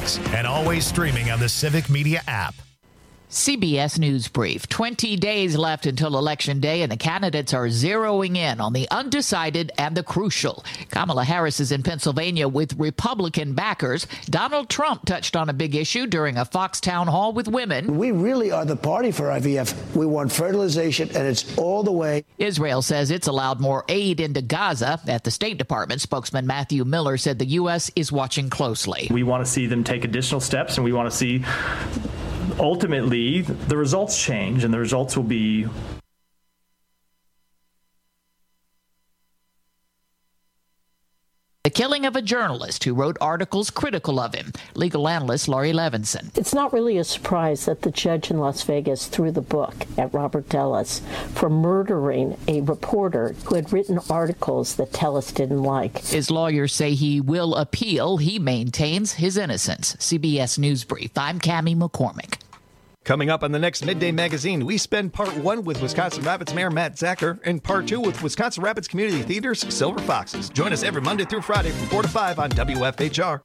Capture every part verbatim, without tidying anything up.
six, and always streaming on the Civic Media app. C B S News Brief. twenty days left until Election Day, and the candidates are zeroing in on the undecided and the crucial. Kamala Harris is in Pennsylvania with Republican backers. Donald Trump touched on a big issue during a Fox town hall with women. We really are the party for I V F. We want fertilization, and it's all the way. Israel says it's allowed more aid into Gaza. At the State Department, spokesman Matthew Miller said the U S is watching closely. We want to see them take additional steps, and we want to see ultimately the results change, and the results will be the killing of a journalist who wrote articles critical of him. Legal analyst Laurie Levinson. It's not really a surprise that the judge in Las Vegas threw the book at Robert Tellis for murdering a reporter who had written articles that Tellis didn't like. His lawyers say he will appeal. He maintains his innocence. C B S News Brief. I'm Cammie McCormick. Coming up on the next Midday Magazine, we spend part one with Wisconsin Rapids Mayor Matt Zacher and part two with Wisconsin Rapids Community Theater's Silver Foxes. Join us every Monday through Friday from four to five on W F H R.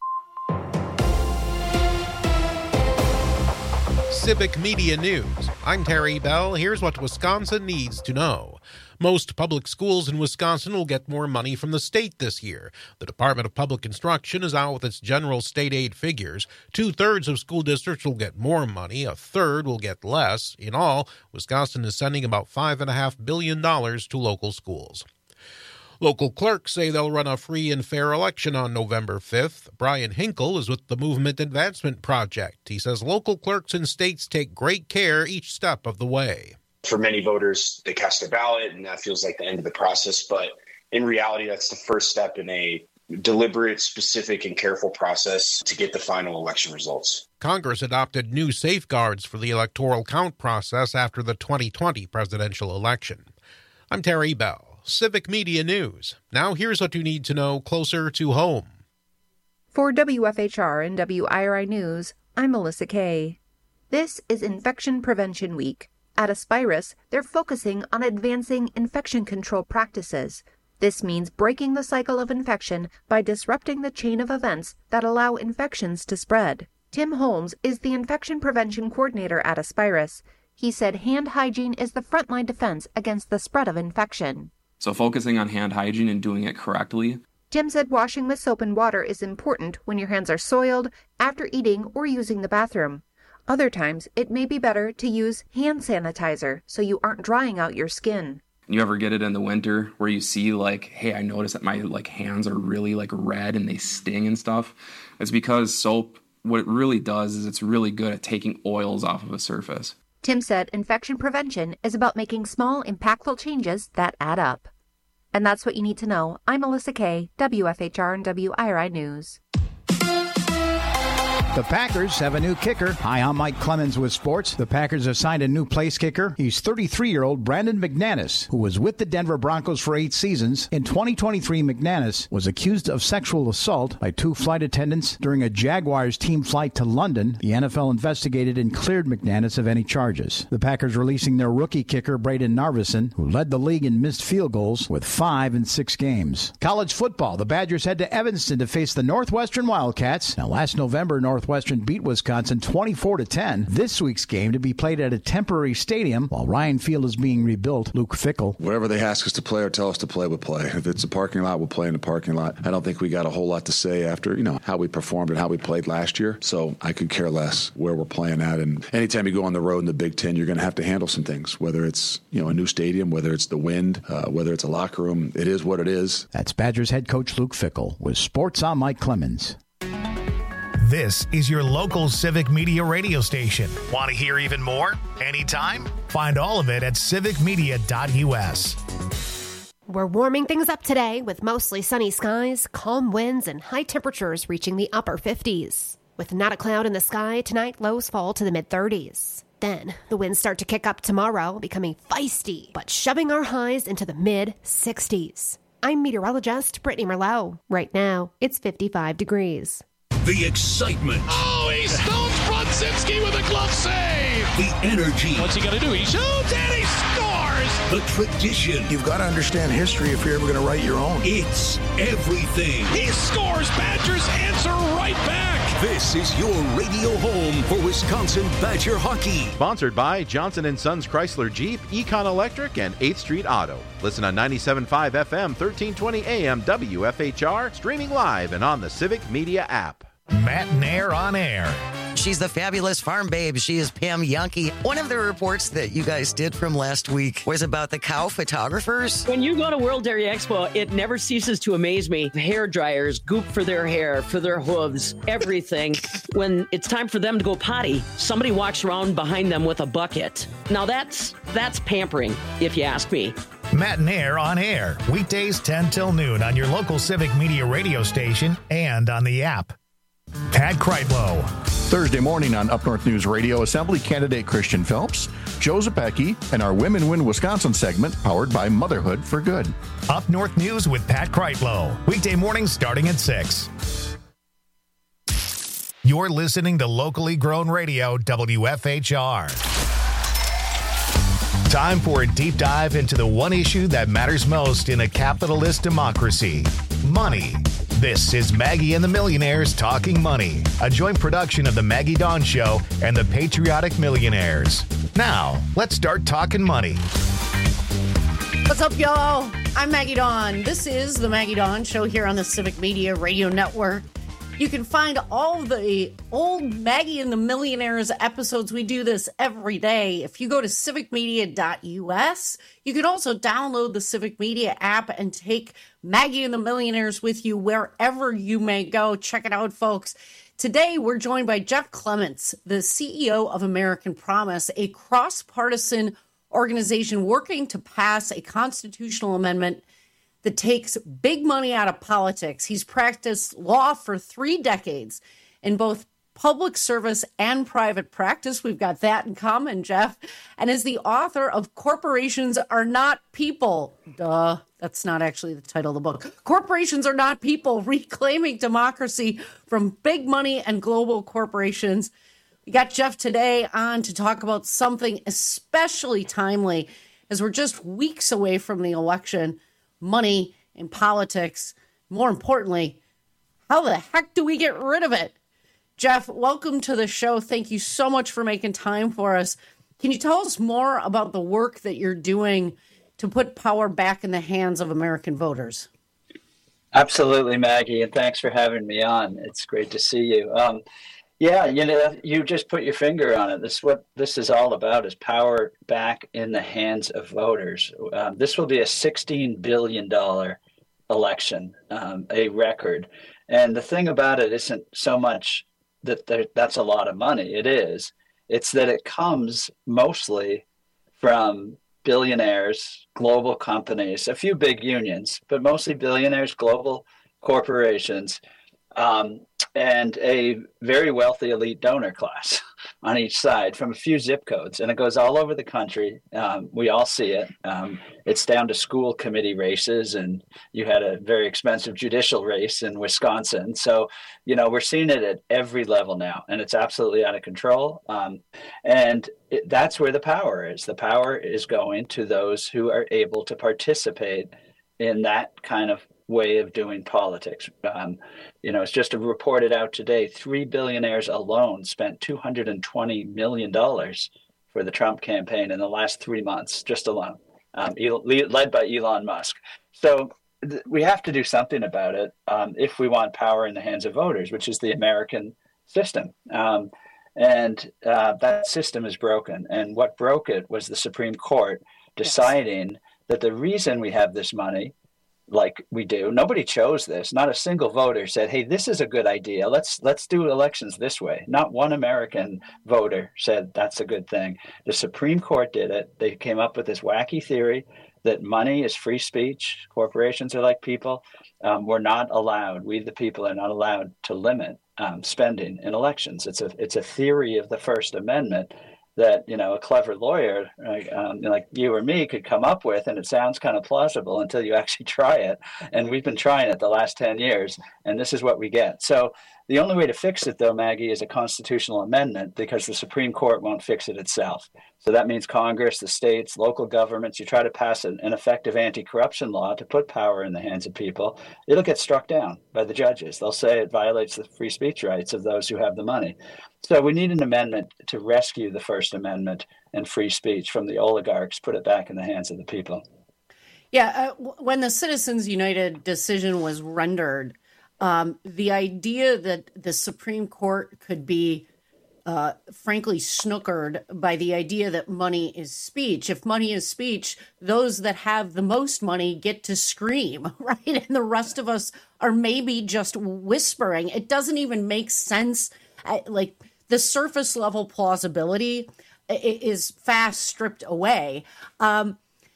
Civic Media News. I'm Terry Bell. Here's what Wisconsin needs to know. Most public schools in Wisconsin will get more money from the state this year. The Department of Public Instruction is out with its general state aid figures. Two-thirds of school districts will get more money. A third will get less. In all, Wisconsin is sending about five point five billion dollars to local schools. Local clerks say they'll run a free and fair election on November fifth. Brian Hinkle is with the Movement Advancement Project. He says local clerks in states take great care each step of the way. For many voters, they cast their ballot, and that feels like the end of the process. But in reality, that's the first step in a deliberate, specific, and careful process to get the final election results. Congress adopted new safeguards for the electoral count process after the twenty twenty presidential election. I'm Terry Bell, Civic Media News. Now here's what you need to know closer to home. For W F H R and W I R I News, I'm Melissa Kay. This is Infection Prevention Week. At Aspirus, they're focusing on advancing infection control practices. This means breaking the cycle of infection by disrupting the chain of events that allow infections to spread. Tim Holmes is the infection prevention coordinator at Aspirus. He said hand hygiene is the frontline defense against the spread of infection. So focusing on hand hygiene and doing it correctly. Tim said washing with soap and water is important when your hands are soiled, after eating, or using the bathroom. Other times, it may be better to use hand sanitizer so you aren't drying out your skin. You ever get it in the winter where you see like, hey, I noticed that my like hands are really like red and they sting and stuff? It's because soap, what it really does is it's really good at taking oils off of a surface. Tim said infection prevention is about making small, impactful changes that add up. And that's what you need to know. I'm Melissa Kay, W F H R and W I R I News. The Packers have a new kicker. Hi, I'm Mike Clemens with sports. The Packers have signed a new place kicker. He's thirty-three-year-old Brandon McManus, who was with the Denver Broncos for eight seasons. In twenty twenty-three, McManus was accused of sexual assault by two flight attendants during a Jaguars team flight to London. The N F L investigated and cleared McManus of any charges. The Packers releasing their rookie kicker, Braden Narveson, who led the league in missed field goals with five in six games. College football. The Badgers head to Evanston to face the Northwestern Wildcats. Now, last November, Northwestern Northwestern beat Wisconsin twenty-four to ten. This week's game to be played at a temporary stadium while Ryan Field is being rebuilt. Luke Fickell. Whatever they ask us to play or tell us to play, we'll play. If it's a parking lot, we'll play in the parking lot. I don't think we got a whole lot to say after, you know, how we performed and how we played last year. So I could care less where we're playing at. And anytime you go on the road in the Big Ten, you're going to have to handle some things, whether it's, you know, a new stadium, whether it's the wind, uh, whether it's a locker room. It is what it is. That's Badgers head coach Luke Fickell. With sports, I'm Mike Clemens. This is your local Civic Media radio station. Want to hear even more? Anytime? Find all of it at civic media dot u s. We're warming things up today with mostly sunny skies, calm winds, and high temperatures reaching the upper fifties. With not a cloud in the sky, tonight lows fall to the mid-thirties. Then, the winds start to kick up tomorrow, becoming feisty, but shoving our highs into the mid-sixties. I'm meteorologist Brittany Merlot. Right now, it's fifty-five degrees. The excitement. Oh, he stones Brodzinski with a glove save. The energy. What's he going to do? He shoots and he scores. The tradition. You've got to understand history if you're ever going to write your own. It's everything. He scores. Badgers answer right back. This is your radio home for Wisconsin Badger hockey. Sponsored by Johnson and Sons Chrysler Jeep, Econ Electric, and eighth Street Auto. Listen on ninety-seven point five F M, thirteen twenty A M W F H R, streaming live and on the Civic Media app. Matt Nair on air. She's the fabulous farm babe. She is Pam Yankee. One of the reports that you guys did from last week was about the cow photographers. When you go to World Dairy Expo, it never ceases to amaze me. Hair dryers, goop for their hair, for their hooves, everything. When it's time for them to go potty, somebody walks around behind them with a bucket. Now that's that's pampering, if you ask me. Matt Nair on air, weekdays ten till noon on your local Civic Media radio station and on the app. Pat Kreitlow. Thursday morning on Up North News Radio, Assembly candidate Christian Phelps, Joe Zepecki, and our Women Win Wisconsin segment powered by Motherhood for Good. Up North News with Pat Kreitlow. Weekday mornings starting at six. You're listening to locally grown radio, W F H R. Time for a deep dive into the one issue that matters most in a capitalist democracy: money. This is Maggie and the Millionaires Talking Money, a joint production of the Maggie Dawn Show and the Patriotic Millionaires. Now, let's start talking money. What's up, y'all? I'm Maggie Dawn. This is the Maggie Dawn Show here on the Civic Media Radio Network. You can find all the old Maggie and the Millionaires episodes. We do this every day. If you go to civic media dot U S, you can also download the Civic Media app and take Maggie and the Millionaires with you wherever you may go. Check it out, folks. Today, we're joined by Jeff Clements, the C E O of American Promise, a cross-partisan organization working to pass a constitutional amendment that takes big money out of politics. He's practiced law for three decades in both public service and private practice. We've got that in common, Jeff. And is the author of Corporations Are Not People. Duh, that's not actually the title of the book. Corporations Are Not People, Reclaiming Democracy from Big Money and Global Corporations. We got Jeff today on to talk about something especially timely as we're just weeks away from the election. Money in politics. More importantly, how the heck do we get rid of it? Jeff, welcome to the show. Thank you so much for making time for us. Can you tell us more about the work that you're doing to put power back in the hands of American voters? Absolutely, Maggie, and thanks for having me on. It's great to see you. Um, yeah, you know, you just put your finger on it. This is what this is all about: is power back in the hands of voters. Um, this will be a sixteen billion dollars election, um, a record. And the thing about it isn't so much that there, that's a lot of money. It is. It's that it comes mostly from billionaires, global companies, a few big unions, but mostly billionaires, global corporations, um, and a very wealthy elite donor class on each side from a few zip codes. And it goes all over the country. Um, we all see it. Um, it's down to school committee races, and you had a very expensive judicial race in Wisconsin. So, you know, we're seeing it at every level now, and it's absolutely out of control. Um, and it, that's where the power is. The power is going to those who are able to participate in that kind of way of doing politics. Um, you know, it's just reported out today, three billionaires alone spent two hundred twenty million dollars for the Trump campaign in the last three months, just alone, um, led by Elon Musk. So th- we have to do something about it um, if we want power in the hands of voters, which is the American system. Um, and uh, that system is broken. And what broke it was the Supreme Court deciding yes. that the reason we have this money like we do. Nobody chose this. Not a single voter said, hey, this is a good idea. Let's let's do elections this way. Not one American voter said that's a good thing. The Supreme Court did it. They came up with this wacky theory that money is free speech. Corporations are like people. Um, we're not allowed, we the people are not allowed to limit um, spending in elections. It's a it's a theory of the First Amendment that, you know, a clever lawyer um, like you or me could come up with, and it sounds kind of plausible until you actually try it. And we've been trying it the last ten years, and this is what we get. So The only way to fix it, though, Maggie, is a constitutional amendment because the Supreme Court won't fix it itself. So that means Congress, the states, local governments, you try to pass an, an effective anti-corruption law to put power in the hands of people, it'll get struck down by the judges. They'll say it violates the free speech rights of those who have the money. So we need an amendment to rescue the First Amendment and free speech from the oligarchs, put it back in the hands of the people. Yeah, uh, when the Citizens United decision was rendered, um, the idea that the Supreme Court could be Uh, frankly, snookered by the idea that money is speech. If money is speech, those that have the most money get to scream, right? And the rest of us are maybe just whispering. It doesn't even make sense. Like the surface level plausibility is fast stripped away. Um,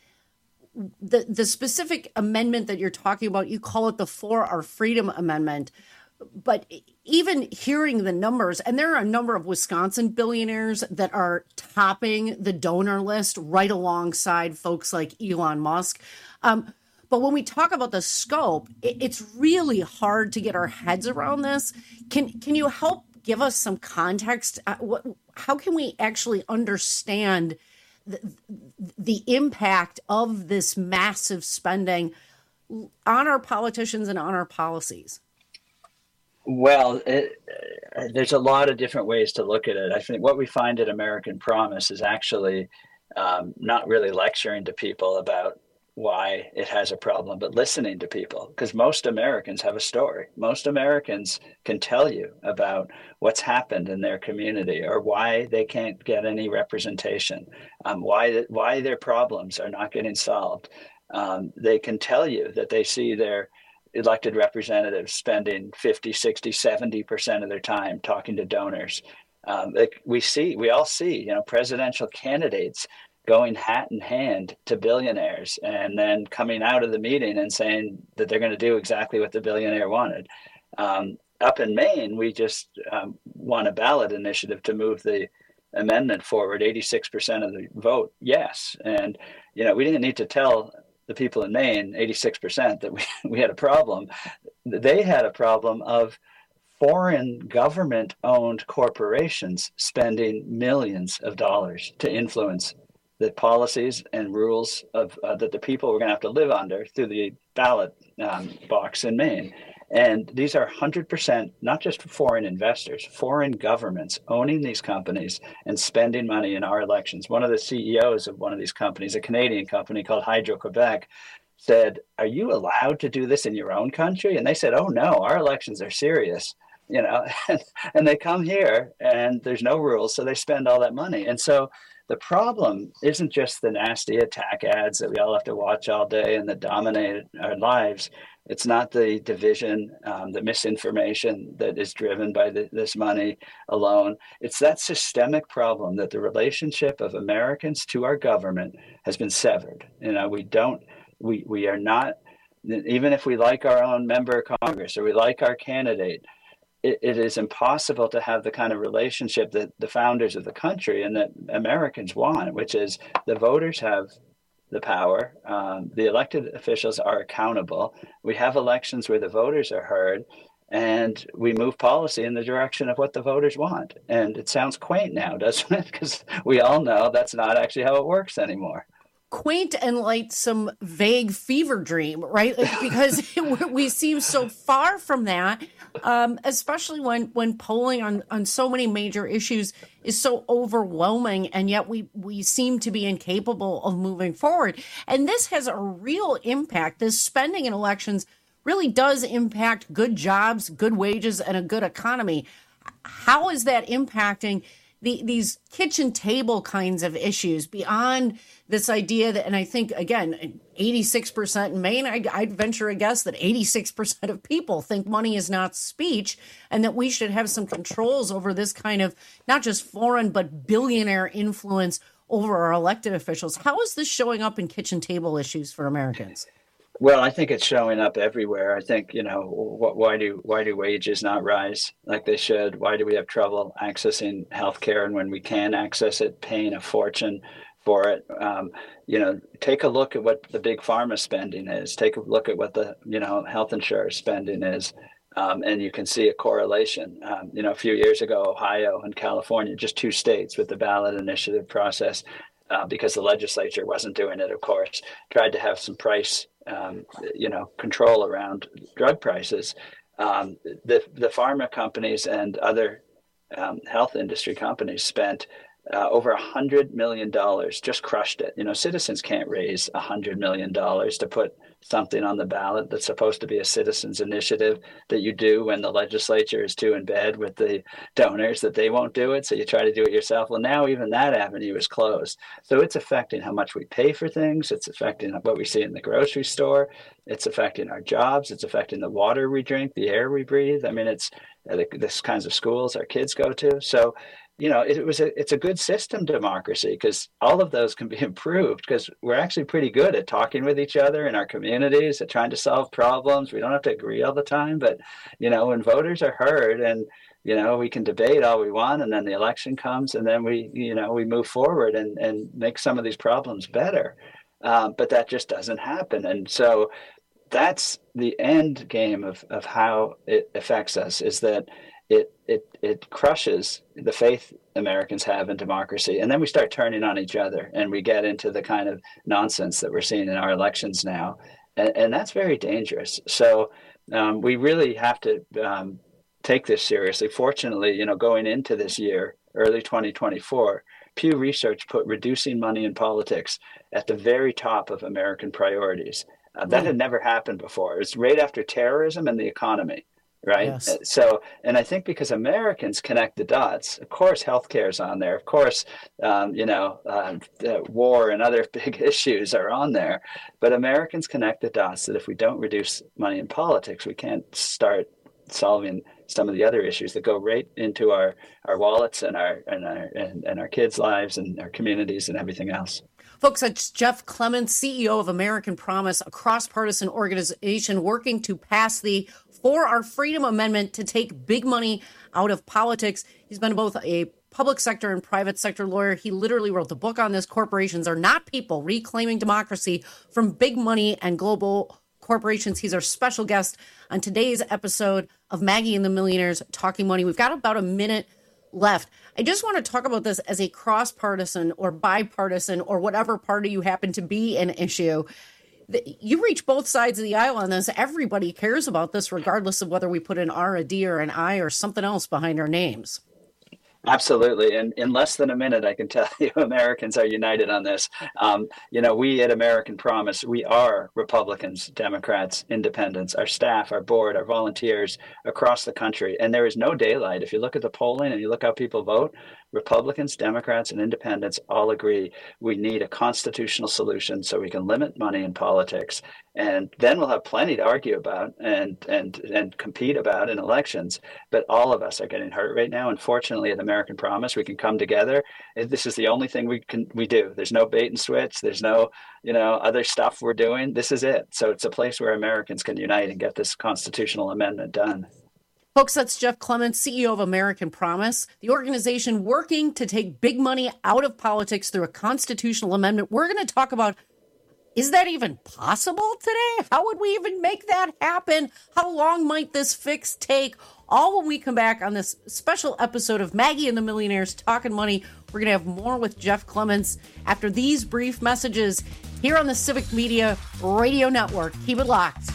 the, the specific amendment that you're talking about, you call it the For Our Freedom Amendment. But even hearing the numbers, and there are a number of Wisconsin billionaires that are topping the donor list right alongside folks like Elon Musk. Um, but when we talk about the scope, it, it's really hard to get our heads around this. Can can you help give us some context? Uh, what, how can we actually understand the, the impact of this massive spending on our politicians and on our policies? Well, it, uh, there's a lot of different ways to look at it. I think what we find at American Promise is actually um, not really lecturing to people about why it has a problem, but listening to people, because most Americans have a story. Most Americans can tell you about what's happened in their community or why they can't get any representation, um, why, why their problems are not getting solved. Um, they can tell you that they see their elected representatives spending fifty, sixty, seventy percent of their time talking to donors. Um, like we see, we all see, you know, presidential candidates going hat in hand to billionaires and then coming out of the meeting and saying that they're going to do exactly what the billionaire wanted. Um, up in Maine, we just um, won a ballot initiative to move the amendment forward, eighty-six percent of the vote, yes. And, you know, we didn't need to tell the people in Maine, eighty-six percent, that we, we had a problem. They had a problem of foreign government-owned corporations spending millions of dollars to influence the policies and rules of uh, that the people were going to have to live under through the ballot um, box in Maine. And these are one hundred percent, not just foreign investors, foreign governments owning these companies and spending money in our elections. One of the C E Os of one of these companies, a Canadian company called Hydro-Quebec, said, "Are you allowed to do this in your own country?" And they said, "Oh, no, our elections are serious." You know, and, and they come here and there's no rules, so they spend all that money. And so the problem isn't just the nasty attack ads that we all have to watch all day and that dominate our lives. It's not the division, um, the misinformation that is driven by the, this money alone. It's that systemic problem that the relationship of Americans to our government has been severed. You know, we don't, we, we are not, even if we like our own member of Congress or we like our candidate, it, it is impossible to have the kind of relationship that the founders of the country and that Americans want, which is the voters have the power. Um, the elected officials are accountable. We have elections where the voters are heard, and we move policy in the direction of what the voters want. And it sounds quaint now, doesn't it? Because we all know that's not actually how it works anymore. Quaint and like some vague fever dream, right? Like, because we seem so far from that, um, especially when when polling on, on so many major issues is so overwhelming, and yet we, we seem to be incapable of moving forward. And this has a real impact. This spending in elections really does impact good jobs, good wages, and a good economy. How is that impacting the, these kitchen table kinds of issues beyond this idea that, and I think, again, eighty-six percent in Maine, I, I'd venture a guess that eighty-six percent of people think money is not speech and that we should have some controls over this kind of not just foreign, but billionaire influence over our elected officials. How is this showing up in kitchen table issues for Americans? Well, I think it's showing up everywhere. I think, you know, wh- why do why do wages not rise like they should? Why do we have trouble accessing healthcare? And when we can access it, paying a fortune for it? Um, you know, take a look at what the big pharma spending is. Take a look at what the, you know, health insurance spending is. Um, and you can see a correlation. Um, you know, a few years ago, Ohio and California, just two states with the ballot initiative process, uh, because the legislature wasn't doing it, of course, tried to have some price, um, you know, control around drug prices. Um, the, the pharma companies and other um, health industry companies spent Uh, over a hundred million dollars, just crushed it. You know, citizens can't raise a hundred million dollars to put something on the ballot that's supposed to be a citizens initiative that you do when the legislature is too in bed with the donors that they won't do it. So you try to do it yourself. Well, now even that avenue is closed. So it's affecting how much we pay for things. It's affecting what we see in the grocery store. It's affecting our jobs. It's affecting the water we drink, the air we breathe. I mean, it's uh, the, this kinds of schools our kids go to. So you know, it was a, it's a good system democracy because all of those can be improved because we're actually pretty good at talking with each other in our communities, at trying to solve problems. We don't have to agree all the time, but, you know, when voters are heard and, you know, we can debate all we want and then the election comes and then we, you know, we move forward and, and make some of these problems better. Um, but that just doesn't happen. And so that's the end game of, of how it affects us is that It it it crushes the faith Americans have in democracy. And then we start turning on each other and we get into the kind of nonsense that we're seeing in our elections now. And, and that's very dangerous. So um, we really have to um, take this seriously. Fortunately, you know, going into this year, early twenty twenty-four, Pew Research put reducing money in politics at the very top of American priorities. Uh, that mm. had never happened before. It's right after terrorism and the economy. Right. Yes. So, and I think because Americans connect the dots, of course, healthcare is on there. Of course, um, you know, uh, war and other big issues are on there. But Americans connect the dots that if we don't reduce money in politics, we can't start solving some of the other issues that go right into our, our wallets and our and our and, and our kids' lives and our communities and everything else. Folks, that's Jeff Clements, C E O of American Promise, a cross-partisan organization working to pass the For Our Freedom Amendment to take big money out of politics. He's been both a public sector and private sector lawyer. He literally wrote the book on this. Corporations are not people, reclaiming democracy from big money and global corporations. He's our special guest on today's episode of Maggie and the Millionaires Talking Money. We've got about a minute left. I just want to talk about this as a cross-partisan or bipartisan or whatever party you happen to be an issue. You reach both sides of the aisle on this. Everybody cares about this, regardless of whether we put an R, a D, or an I, or something else behind our names. Absolutely. And in less than a minute, I can tell you Americans are united on this. Um, you know, we at American Promise, we are Republicans, Democrats, independents, our staff, our board, our volunteers across the country. And there is no daylight. If you look at the polling and you look how people vote, Republicans, Democrats, and independents all agree we need a constitutional solution so we can limit money in politics. And then we'll have plenty to argue about and and and compete about in elections. But all of us are getting hurt right now. And fortunately, at American Promise, we can come together. This is the only thing we can we do. There's no bait and switch. There's no, you know, other stuff we're doing. This is it. So it's a place where Americans can unite and get this constitutional amendment done. Folks, that's Jeff Clements, C E O of American Promise, the organization working to take big money out of politics through a constitutional amendment. We're going to talk about, is that even possible today? How would we even make that happen? How long might this fix take? All when we come back on this special episode of Maggie and the Millionaires Talking Money. We're going to have more with Jeff Clements after these brief messages here on the Civic Media Radio Network. Keep it locked.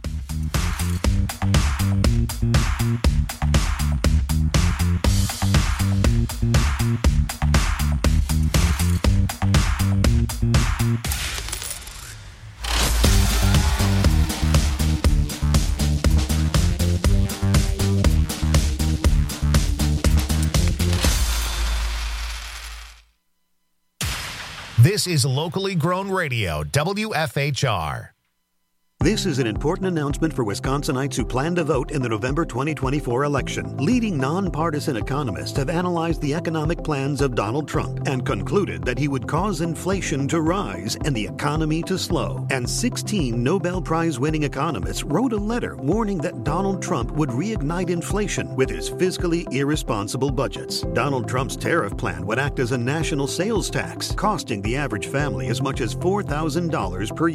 This is locally grown radio, W F H R. This is an important announcement for Wisconsinites who plan to vote in the November twenty twenty-four election. Leading nonpartisan economists have analyzed the economic plans of Donald Trump and concluded that he would cause inflation to rise and the economy to slow. And sixteen Nobel Prize-winning economists wrote a letter warning that Donald Trump would reignite inflation with his fiscally irresponsible budgets. Donald Trump's tariff plan would act as a national sales tax, costing the average family as much as four thousand dollars per year.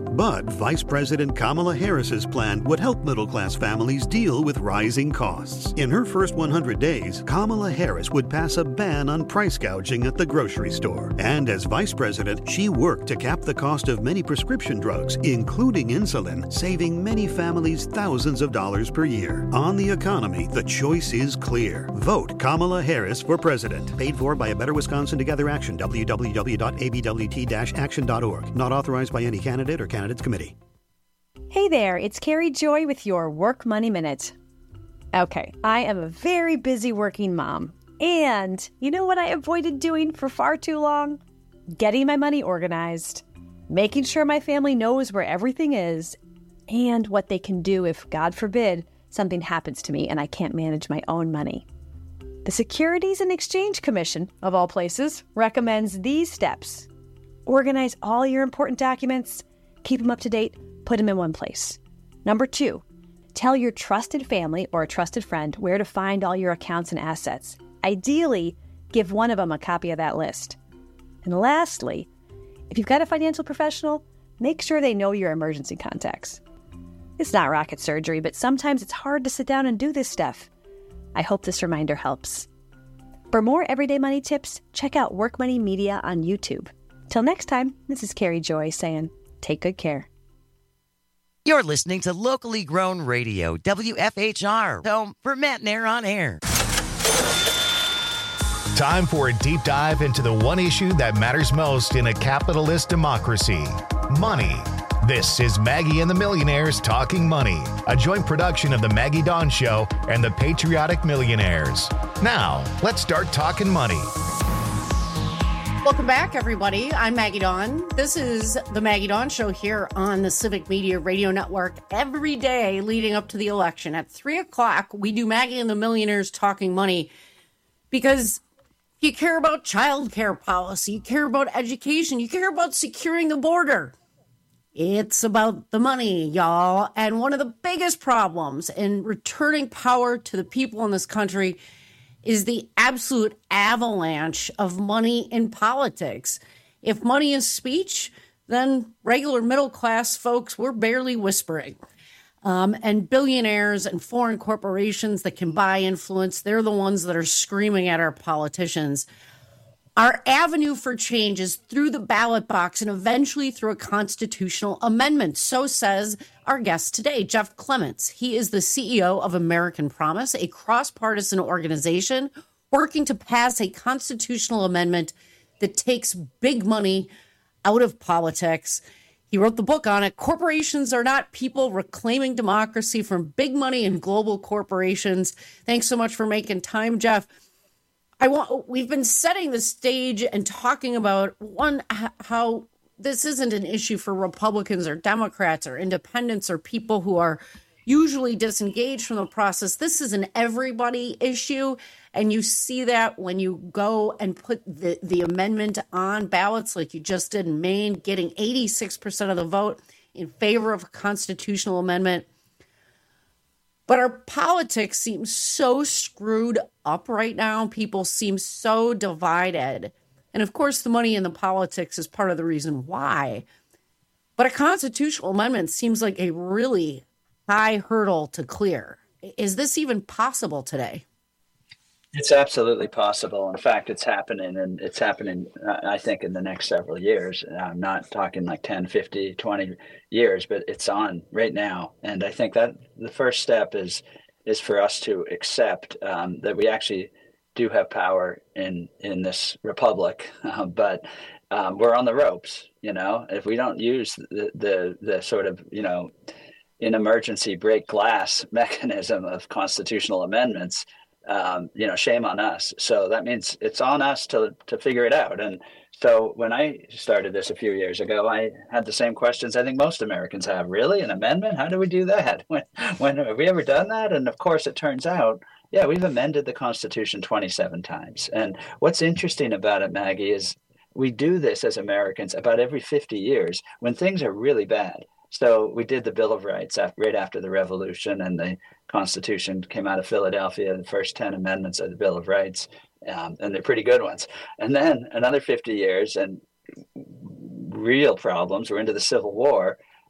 But Vice President Kamala Harris's plan would help middle-class families deal with rising costs. In her first one hundred days, Kamala Harris would pass a ban on price gouging at the grocery store. And as vice president, she worked to cap the cost of many prescription drugs, including insulin, saving many families thousands of dollars per year. On the economy, the choice is clear. Vote Kamala Harris for president. Paid for by A Better Wisconsin Together Action, w w w dot a b w t dash action dot org. Not authorized by any candidate or candidates committee. Hey there, it's Carrie Joy with your Work Money Minute. Okay, I am a very busy working mom. And you know what I avoided doing for far too long? Getting my money organized, making sure my family knows where everything is, and what they can do if, God forbid, something happens to me and I can't manage my own money. The Securities and Exchange Commission, of all places, recommends these steps. Organize all your important documents, keep them up to date, put them in one place. Number two, tell your trusted family or a trusted friend where to find all your accounts and assets. Ideally, give one of them a copy of that list. And lastly, if you've got a financial professional, make sure they know your emergency contacts. It's not rocket surgery, but sometimes it's hard to sit down and do this stuff. I hope this reminder helps. For more everyday money tips, check out Work Money Media on YouTube. Till next time, this is Carrie Joy saying, take good care. You're listening to locally grown radio, W F H R, home for Matt Nair on air. Time for a deep dive into the one issue that matters most in a capitalist democracy: money. This is Maggie and the Millionaires Talking Money, a joint production of the Maggie Dawn Show and the Patriotic Millionaires. Now, let's start talking money. Welcome back, everybody. I'm Maggie Dawn. This is the Maggie Dawn Show here on the Civic Media Radio Network. Every day leading up to the election at three o'clock, we do Maggie and the Millionaires Talking Money because you care about child care policy, you care about education, you care about securing the border. It's about the money, y'all. And one of the biggest problems in returning power to the people in this country is the absolute avalanche of money in politics. If money is speech, then regular middle-class folks, we're barely whispering. Um, and billionaires and foreign corporations that can buy influence, they're the ones that are screaming at our politicians. Our avenue for change is through the ballot box and eventually through a constitutional amendment. So says our guest today, Jeff Clements. He is the C E O of American Promise, a cross-partisan organization working to pass a constitutional amendment that takes big money out of politics. He wrote the book on it. Corporations are not people reclaiming democracy from big money and global corporations. Thanks so much for making time, Jeff. I want, we've been setting the stage and talking about, one, how this isn't an issue for Republicans or Democrats or independents or people who are usually disengaged from the process. This is an everybody issue, and you see that when you go and put the, the amendment on ballots like you just did in Maine, getting eighty-six percent of the vote in favor of a constitutional amendment. But our politics seem so screwed up right now. People seem so divided. And of course, the money in the politics is part of the reason why. But a constitutional amendment seems like a really high hurdle to clear. Is this even possible today? It's absolutely possible. In fact, it's happening, and it's happening, I think, in the next several years. I'm not talking like ten, fifty, twenty years, but it's on right now. And I think that the first step is is for us to accept um, that we actually do have power in, in this republic, uh, but um, we're on the ropes. You know, if we don't use the, the, the sort of, you know, in emergency break glass mechanism of constitutional amendments, Um, you know, shame on us. So that means it's on us to to figure it out. And so when I started this a few years ago, I had the same questions I think most Americans have. Really? An amendment? How do we do that? When, when have we ever done that? And of course, it turns out, yeah, we've amended the Constitution twenty-seven times. And what's interesting about it, Maggie, is we do this as Americans about every fifty years when things are really bad. So we did the Bill of Rights after, right after the Revolution, and the Constitution came out of Philadelphia, the first ten amendments of the Bill of Rights, um, and they're pretty good ones. And then another fifty years and real problems. We're into the Civil War.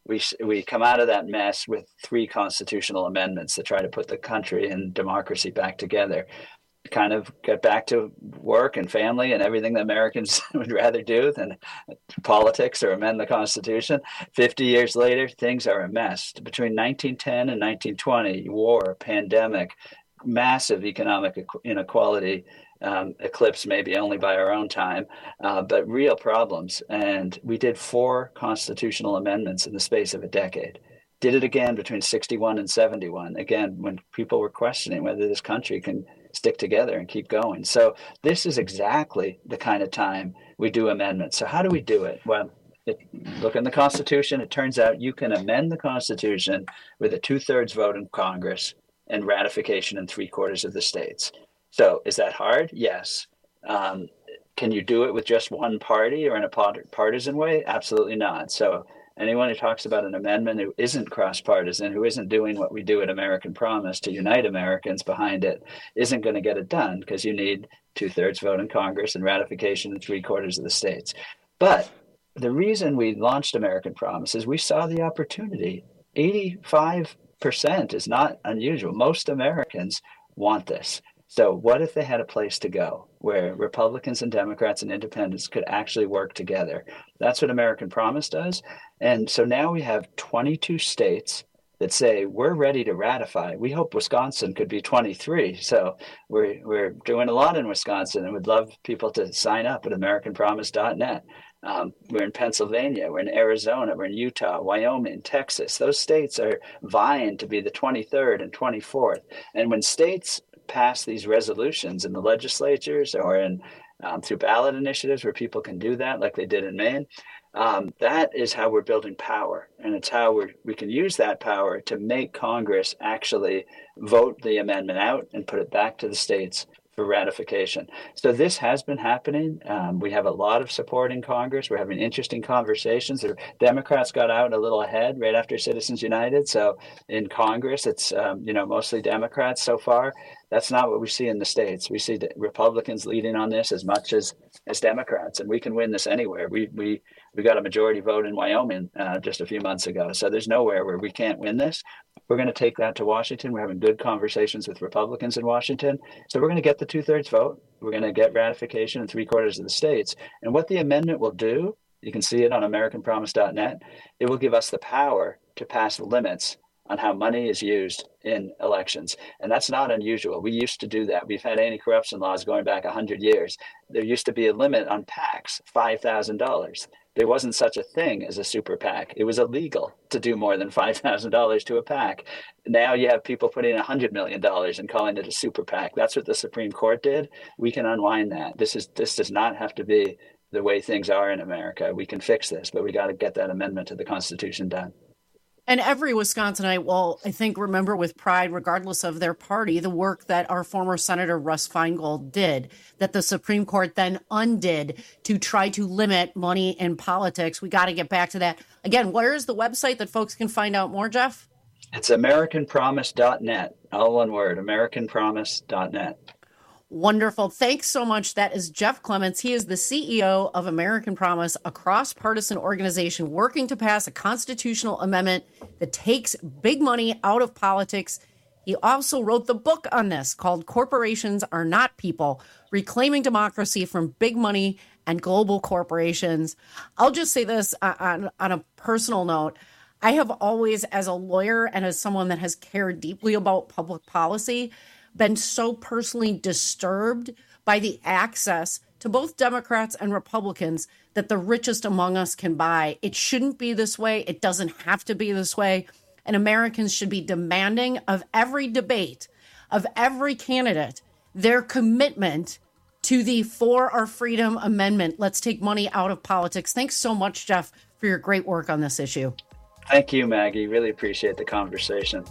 we we come out of that mess with three constitutional amendments to try to put the country and democracy back together, kind of get back to work and family and everything that Americans would rather do than politics or amend the Constitution. fifty years later, things are a mess. Between nineteen ten and nineteen twenty, war, pandemic, massive economic inequality, um, eclipsed maybe only by our own time, uh, but real problems. And we did four constitutional amendments in the space of a decade. Did it again between sixty-one and seventy-one, again, when people were questioning whether this country can stick together and keep going. So this is exactly the kind of time we do amendments. So how do we do it? Well, it, look in the Constitution. It turns out you can amend the Constitution with a two-thirds vote in Congress and ratification in three quarters of the states. So is that hard? Yes. Um, can you do it with just one party or in a partisan way? Absolutely not. So anyone who talks about an amendment who isn't cross-partisan, who isn't doing what we do at American Promise to unite Americans behind it, isn't going to get it done, because you need two-thirds vote in Congress and ratification in three quarters of the states. But the reason we launched American Promise is we saw the opportunity. eighty-five percent is not unusual. Most Americans want this. So what if they had a place to go where Republicans and Democrats and independents could actually work together? That's what American Promise does. And so now we have twenty-two states that say we're ready to ratify. We hope Wisconsin could be twenty-three. So we're we're doing a lot in Wisconsin and would love people to sign up at american promise dot net. Um, we're in Pennsylvania, we're in Arizona, we're in Utah, Wyoming, Texas. Those states are vying to be the twenty-third and twenty-fourth. And when states pass these resolutions in the legislatures or in um, through ballot initiatives where people can do that, like they did in Maine, um, that is how we're building power. And it's how we we can use that power to make Congress actually vote the amendment out and put it back to the states for ratification. So this has been happening. Um, we have a lot of support in Congress. We're having interesting conversations. The Democrats got out a little ahead right after Citizens United. So in Congress, it's um, you know mostly Democrats so far. That's not what we see in the states. We see the Republicans leading on this as much as as Democrats, and we can win this anywhere. We we we got a majority vote in Wyoming uh, just a few months ago. So there's nowhere where we can't win this. We're going to take that to Washington. We're having good conversations with Republicans in Washington. So we're going to get the two-thirds vote. We're going to get ratification in three quarters of the states. And what the amendment will do, you can see it on american promise dot net, it will give us the power to pass limits on how money is used in elections. And that's not unusual. We used to do that. We've had anti-corruption laws going back one hundred years. There used to be a limit on PACs, five thousand dollars. There wasn't such a thing as a super PAC. It was illegal to do more than five thousand dollars to a PAC. Now you have people putting one hundred million dollars and calling it a super PAC. That's what the Supreme Court did. We can unwind that. This is this does not have to be the way things are in America. We can fix this, but we got to get that amendment to the Constitution done. And every Wisconsinite will, I think, remember with pride, regardless of their party, the work that our former Senator Russ Feingold did, that the Supreme Court then undid to try to limit money in politics. We got to get back to that. Again, where is the website that folks can find out more, Jeff? It's american promise dot net. All one word, american promise dot net. Wonderful. Thanks so much. That is Jeff Clements. He is the C E O of American Promise, a cross-partisan organization working to pass a constitutional amendment that takes big money out of politics. He also wrote the book on this called Corporations Are Not People, Reclaiming Democracy from Big Money and Global Corporations. I'll just say this on, on a personal note. I have always, as a lawyer and as someone that has cared deeply about public policy, been so personally disturbed by the access to both Democrats and Republicans that the richest among us can buy. It shouldn't be this way. It doesn't have to be this way. And Americans should be demanding of every debate, of every candidate, their commitment to the For Our Freedom Amendment. Let's take money out of politics. Thanks so much, Jeff, for your great work on this issue. Thank you, Maggie. Really appreciate the conversation.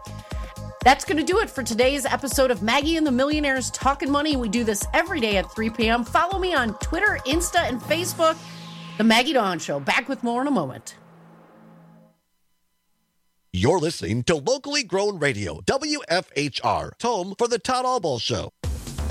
That's going to do it for today's episode of Maggie and the Millionaires Talking Money. We do this every day at three p.m. Follow me on Twitter, Insta, and Facebook. The Maggie Dawn Show. Back with more in a moment. You're listening to locally grown radio, W F H R, home for the Todd Albaugh Show.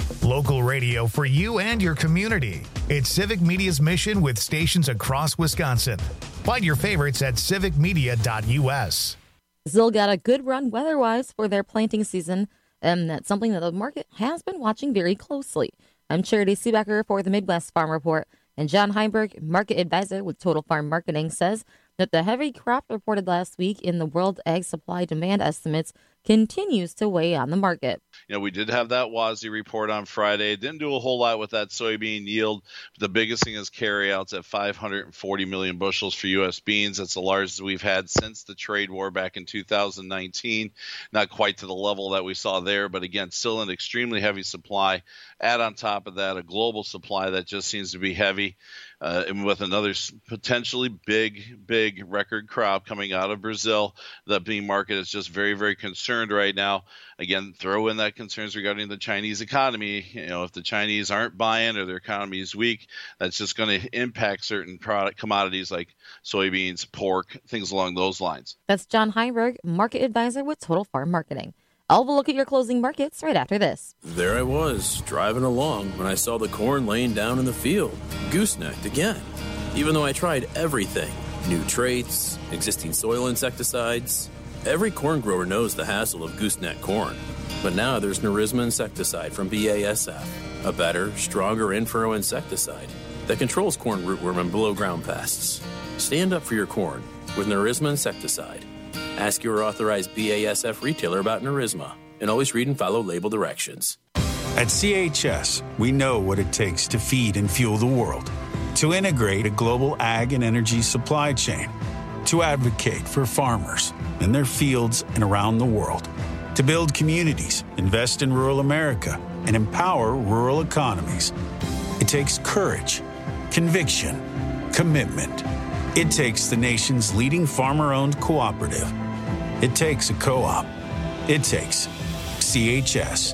Local radio for you and your community. It's Civic Media's mission with stations across Wisconsin. Find your favorites at civic media dot u s. Brazil got a good run weather-wise for their planting season, and that's something that the market has been watching very closely. I'm Charity Seebecker for the Midwest Farm Report, and John Heinberg, market advisor with Total Farm Marketing, says that the heavy crop reported last week in the World Ag Supply Demand estimates continues to weigh on the market. You know, we did have that W A S D report on Friday. Didn't do a whole lot with that soybean yield. The biggest thing is carryouts at five hundred forty million bushels for U S beans. That's the largest we've had since the trade war back in two thousand nineteen. Not quite to the level that we saw there, but again, still an extremely heavy supply. Add on top of that a global supply that just seems to be heavy. Uh, and with another potentially big, big record crop coming out of Brazil, the bean market is just very, very concerned right now. Again, throw in that concerns regarding the Chinese economy. You know, if the Chinese aren't buying or their economy is weak, that's just going to impact certain product commodities like soybeans, pork, things along those lines. That's John Heinberg, market advisor with Total Farm Marketing. I'll look at your closing markets right after this. There I was, driving along when I saw the corn laying down in the field, goosenecked again. Even though I tried everything, new traits, existing soil insecticides, every corn grower knows the hassle of gooseneck corn. But now there's Nerisma insecticide from B A S F, a better, stronger in-furrow insecticide that controls corn rootworm and below-ground pests. Stand up for your corn with Nerisma insecticide. Ask your authorized B A S F retailer about Nerisma, and always read and follow label directions. At C H S, we know what it takes to feed and fuel the world, to integrate a global ag and energy supply chain, to advocate for farmers in their fields and around the world, to build communities, invest in rural America, and empower rural economies. It takes courage, conviction, commitment. It takes the nation's leading farmer-owned cooperative. It takes a co-op. It takes C H S.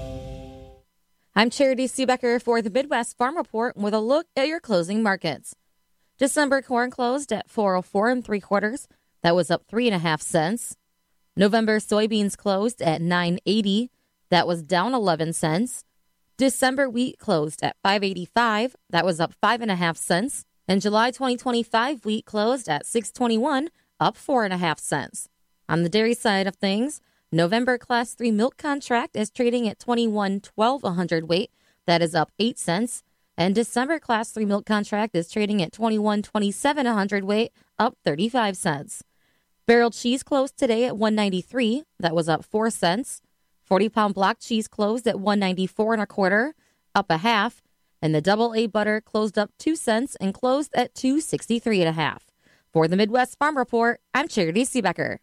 I'm Charity Seebecker for the Midwest Farm Report with a look at your closing markets. December corn closed at four oh four and three quarters. That was up three and a half cents. November soybeans closed at nine eighty. That was down eleven cents. December wheat closed at five eighty-five. That was up five and a half cents. And July twenty twenty-five wheat closed at six twenty-one, up four and a half cents. On the dairy side of things, November Class three milk contract is trading at twenty-one twelve a hundredweight. That is up eight cents. And December Class three milk contract is trading at twenty-one twenty-seven a hundredweight, up thirty-five cents. Barrel cheese closed today at one ninety-three. That was up four cents. forty-pound block cheese closed at one ninety-four and a quarter, up a half. And the double A butter closed up two cents and closed at two sixty-three and a half. For the Midwest Farm Report, I'm Charity Seebecker.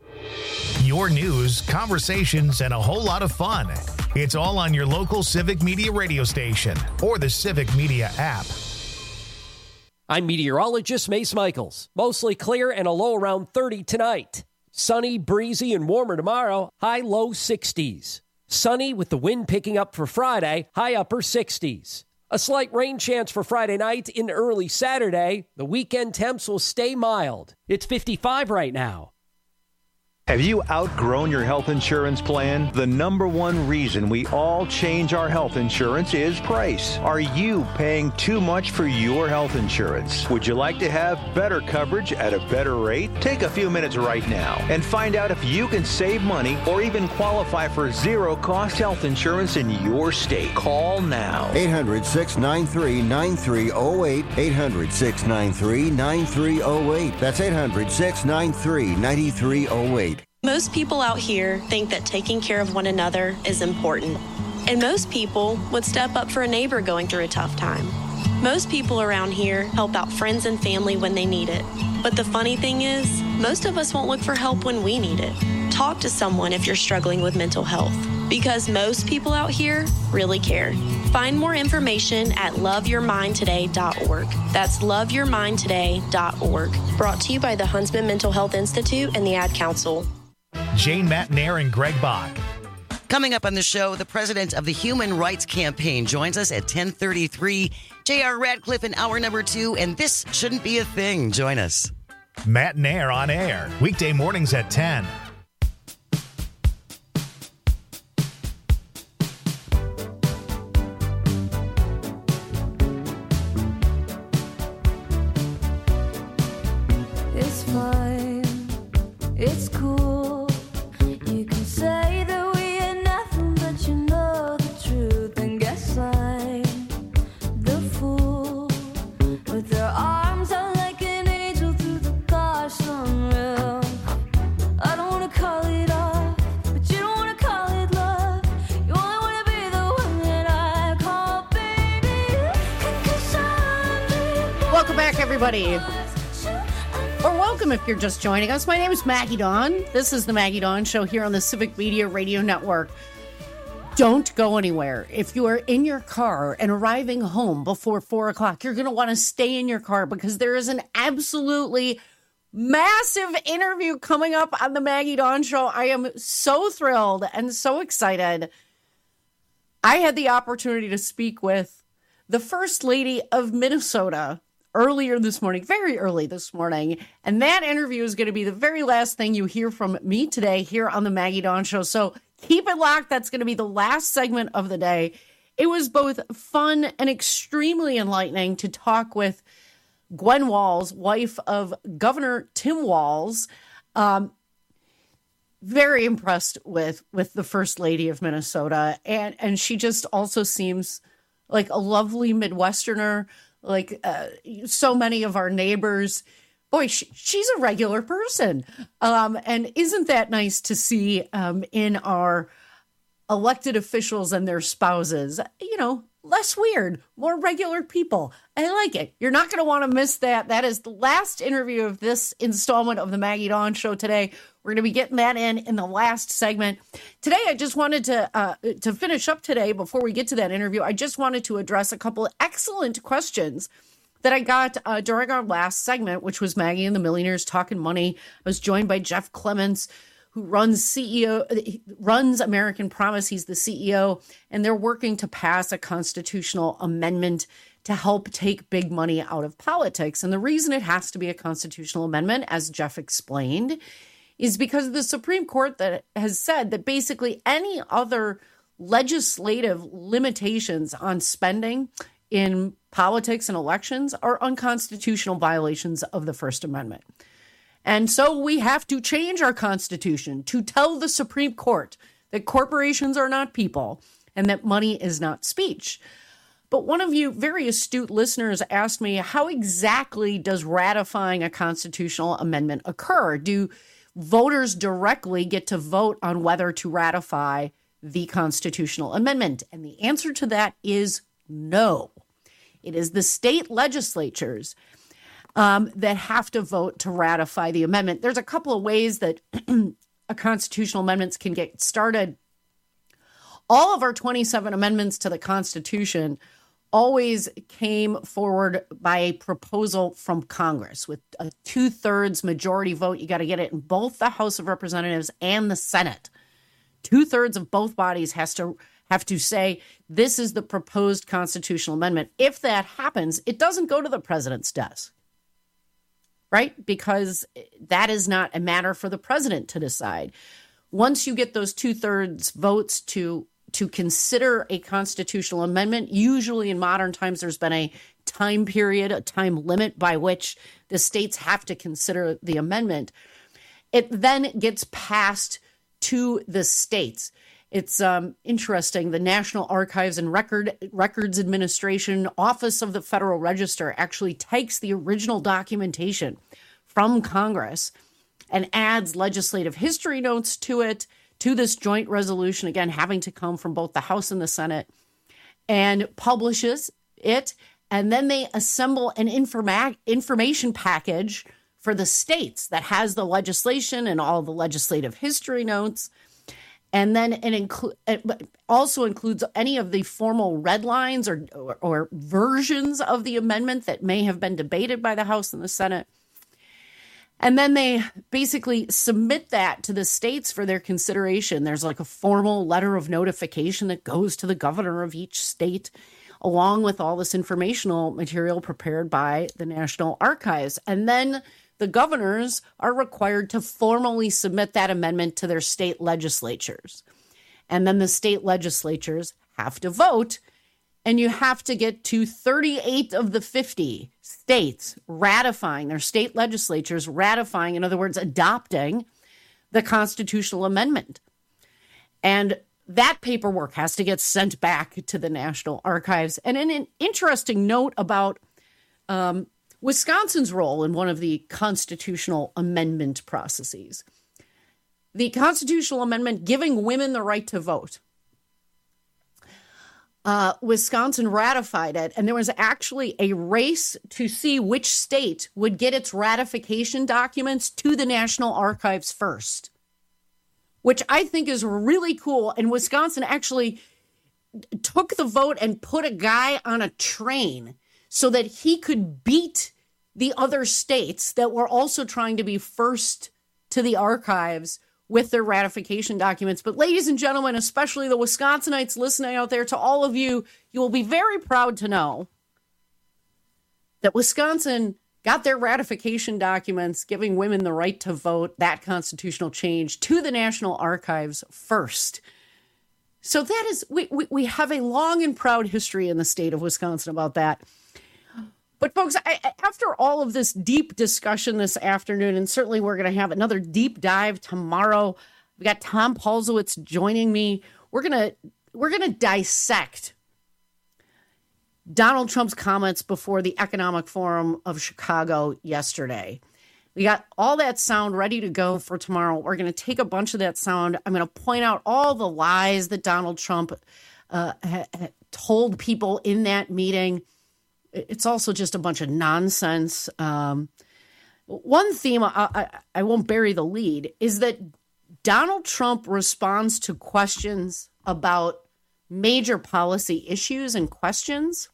Your news, conversations, and a whole lot of fun. It's all on your local Civic Media radio station or the Civic Media app. I'm meteorologist Mace Michaels. Mostly clear and a low around thirty tonight. Sunny, breezy, and warmer tomorrow. High low sixties. Sunny with the wind picking up for Friday. High upper sixties. A slight rain chance for Friday night in early Saturday. The weekend temps will stay mild. It's fifty-five right now. Have you outgrown your health insurance plan? The number one reason we all change our health insurance is price. Are you paying too much for your health insurance? Would you like to have better coverage at a better rate? Take a few minutes right now and find out if you can save money or even qualify for zero-cost health insurance in your state. Call now. eight hundred, six nine three, nine three zero eight. eight hundred, six nine three, nine three zero eight. That's eight hundred, six nine three, nine three zero eight. Most people out here think that taking care of one another is important. And most people would step up for a neighbor going through a tough time. Most people around here help out friends and family when they need it. But the funny thing is, most of us won't look for help when we need it. Talk to someone if you're struggling with mental health, because most people out here really care. Find more information at love your mind today dot org. That's love your mind today dot org. Brought to you by the Huntsman Mental Health Institute and the Ad Council. Jane Matnair and Greg Bach. Coming up on the show, the president of the Human Rights Campaign joins us at ten thirty-three. J R Radcliffe in hour number two, and this shouldn't be a thing. Join us. Matnair on air, weekday mornings at ten. Welcome back, everybody. Or welcome if you're just joining us. My name is Maggie Dawn. This is the Maggie Dawn Show here on the Civic Media Radio Network. Don't go anywhere. If you are in your car and arriving home before four o'clock, you're going to want to stay in your car because there is an absolutely massive interview coming up on the Maggie Dawn Show. I am so thrilled and so excited. I had the opportunity to speak with the First Lady of Minnesota earlier this morning, very early this morning. And that interview is going to be the very last thing you hear from me today here on the Maggie Dawn Show. So keep it locked. That's going to be the last segment of the day. It was both fun and extremely enlightening to talk with Gwen Walz, wife of Governor Tim Walz. Um, very impressed with, with the First Lady of Minnesota. And, and she just also seems like a lovely Midwesterner. Like uh, so many of our neighbors, boy, she, she's a regular person. Um, and isn't that nice to see um, in our elected officials and their spouses? You know, less weird, more regular people. I like it. You're not going to want to miss that. That is the last interview of this installment of the Maggie Dawn Show today. We're going to be getting that in in the last segment. Today, I just wanted to uh, to finish up today before we get to that interview. I just wanted to address a couple of excellent questions that I got uh, during our last segment, which was Maggie and the Millionaires Talking Money. I was joined by Jeff Clements, who runs C E O runs American Promise. He's the C E O, and they're working to pass a constitutional amendment to help take big money out of politics. And the reason it has to be a constitutional amendment, as Jeff explained, is because the Supreme Court that has said that basically any other legislative limitations on spending in politics and elections are unconstitutional violations of the First Amendment. And so we have to change our Constitution to tell the Supreme Court that corporations are not people and that money is not speech. But one of you very astute listeners asked me, how exactly does ratifying a constitutional amendment occur? Do voters directly get to vote on whether to ratify the constitutional amendment? And the answer to that is no. It is the state legislatures um, that have to vote to ratify the amendment. There's a couple of ways that a constitutional amendments can get started. All of our twenty-seven amendments to the Constitution always came forward by a proposal from Congress with a two-thirds majority vote. You got to get it in both the House of Representatives and the Senate. Two-thirds of both bodies has to have to say, this is the proposed constitutional amendment. If that happens, it doesn't go to the president's desk, right? Because that is not a matter for the president to decide. Once you get those two-thirds votes to to consider a constitutional amendment, usually in modern times, there's been a time period, a time limit by which the states have to consider the amendment. It then gets passed to the states. It's um, interesting. The National Archives and Record Records Administration Office of the Federal Register actually takes the original documentation from Congress and adds legislative history notes to it, to this joint resolution, again, having to come from both the House and the Senate, and publishes it. And then they assemble an informa- information package for the states that has the legislation and all the legislative history notes. And then it inclu- it also includes any of the formal red lines or, or, or versions of the amendment that may have been debated by the House and the Senate. And then they basically submit that to the states for their consideration. There's like a formal letter of notification that goes to the governor of each state, along with all this informational material prepared by the National Archives. And then the governors are required to formally submit that amendment to their state legislatures. And then the state legislatures have to vote, and you have to get to thirty-eight of the fifty states ratifying, their state legislatures ratifying, in other words, adopting the constitutional amendment. And that paperwork has to get sent back to the National Archives. And an interesting note about um, Wisconsin's role in one of the constitutional amendment processes. The constitutional amendment giving women the right to vote. uh, Wisconsin ratified it, and there was actually a race to see which state would get its ratification documents to the National Archives first, which I think is really cool. And Wisconsin actually took the vote and put a guy on a train so that he could beat the other states that were also trying to be first to the archives with their ratification documents. But ladies and gentlemen, especially the Wisconsinites listening out there, to all of you, you will be very proud to know that Wisconsin got their ratification documents giving women the right to vote, that constitutional change, to the National Archives first. So that is, we, we, we have a long and proud history in the state of Wisconsin about that. But folks, I, after all of this deep discussion this afternoon, and certainly we're going to have another deep dive tomorrow. We got Tom Paulzowitz joining me. We're going to we're going to dissect Donald Trump's comments before the Economic Forum of Chicago yesterday. We got all that sound ready to go for tomorrow. We're going to take a bunch of that sound. I'm going to point out all the lies that Donald Trump uh, ha- ha- told people in that meeting. It's also just a bunch of nonsense. Um, one theme, I, I, I won't bury the lead, is that Donald Trump responds to questions about major policy issues and questions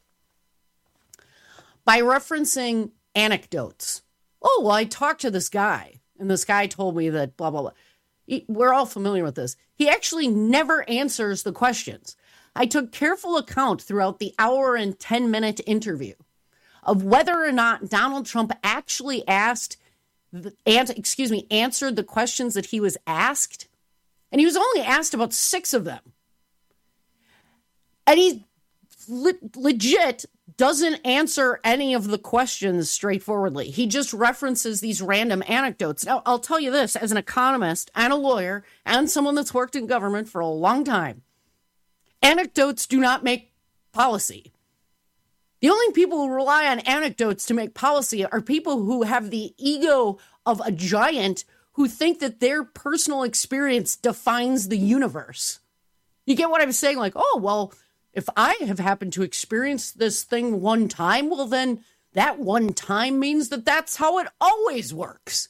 by referencing anecdotes. Oh, well, I talked to this guy, and this guy told me that blah, blah, blah. He, we're all familiar with this. He actually never answers the questions. I took careful account throughout the hour and ten minute interview of whether or not Donald Trump actually asked, and excuse me, answered the questions that he was asked. And he was only asked about six of them. And he le- legit doesn't answer any of the questions straightforwardly. He just references these random anecdotes. Now, I'll tell you this, as an economist and a lawyer and someone that's worked in government for a long time, anecdotes do not make policy. The only people who rely on anecdotes to make policy are people who have the ego of a giant who think that their personal experience defines the universe. You get what I'm saying? Like, oh, well, if I have happened to experience this thing one time, well, then that one time means that that's how it always works.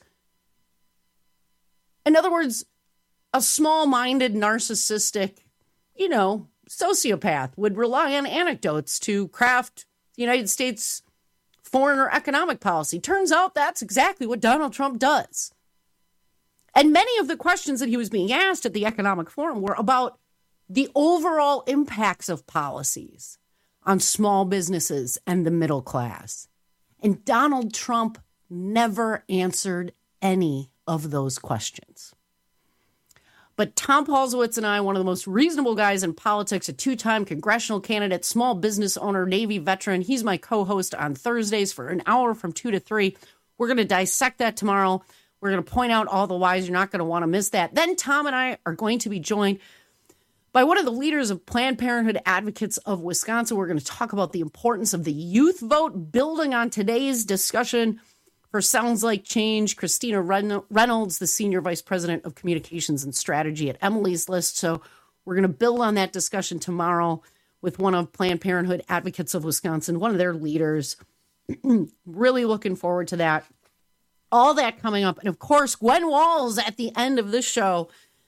In other words, a small-minded, narcissistic, you know, sociopath would rely on anecdotes to craft the United States foreign or economic policy. Turns out that's exactly what Donald Trump does. And many of the questions that he was being asked at the Economic Forum were about the overall impacts of policies on small businesses and the middle class. And Donald Trump never answered any of those questions. But Tom Paulzowitz and I, one of the most reasonable guys in politics, a two-time congressional candidate, small business owner, Navy veteran. He's my co-host on Thursdays for an hour from two to three. We're going to dissect that tomorrow. We're going to point out all the whys. You're not going to want to miss that. Then Tom and I are going to be joined by one of the leaders of Planned Parenthood Advocates of Wisconsin. We're going to talk about the importance of the youth vote, building on today's discussion for Sounds Like Change. Christina Reynolds, the Senior Vice President of Communications and Strategy at Emily's List. So we're going to build on that discussion tomorrow with one of Planned Parenthood Advocates of Wisconsin, one of their leaders. Really looking forward to that. All that coming up. And of course, Gwen Walls at the end of this show.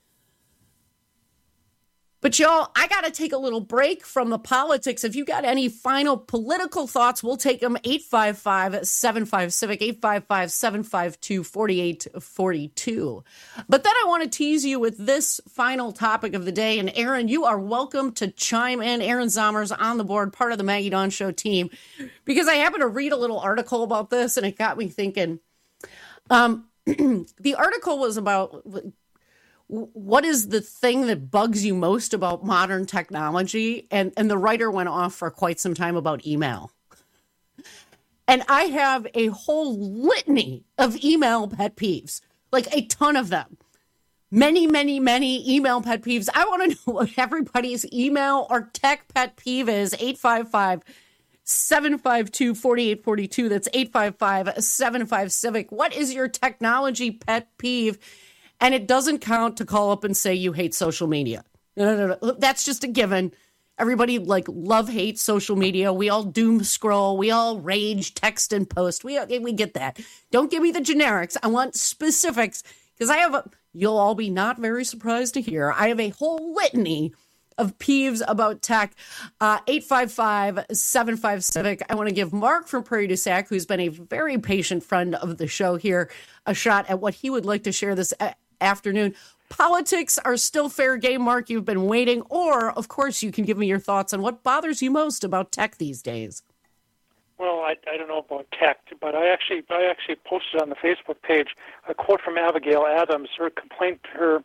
But y'all, I got to take a little break from the politics. If you got any final political thoughts, we'll take them. eight five five, seven five, CIVIC, eight five five, seven five two, four eight four two. But then I want to tease you with this final topic of the day. And Aaron, you are welcome to chime in. Aaron Zommer's on the board, part of the Maggie Dawn Show team, because I happened to read a little article about this and it got me thinking. Um, the article was about what is the thing that bugs you most about modern technology? And, and the writer went off for quite some time about email. And I have a whole litany of email pet peeves, like a ton of them. Many, many, many email pet peeves. I want to know what everybody's email or tech pet peeve is. eight five five, seven five two, four eight four two. That's eight five five, seven five, CIVIC. What is your technology pet peeve? And it doesn't count to call up and say you hate social media. No, no, no, no. That's just a given. Everybody like love, hate social media. We all doom scroll. We all rage, text, and post. We we get that. Don't give me the generics. I want specifics because I have a, you'll all be not very surprised to hear, I have a whole litany of peeves about tech. Uh, eight five five, seven five, Civic. I want to give Mark from Prairie du Sac, who's been a very patient friend of the show here, a shot at what he would like to share this a- afternoon. Politics are still fair game, Mark. You've been waiting. Or, of course, you can give me your thoughts on what bothers you most about tech these days. Well, I, I don't know about tech, but I actually I actually posted on the Facebook page a quote from Abigail Adams. Her complaint, her